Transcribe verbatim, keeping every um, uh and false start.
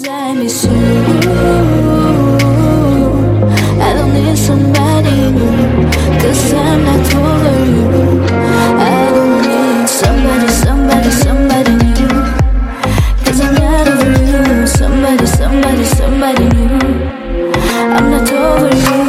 I miss you. I don't need somebody new, cause I'm not over you. I don't need somebody, somebody, somebody new, cause I'm not over you. Somebody, somebody, somebody new, I'm not over you.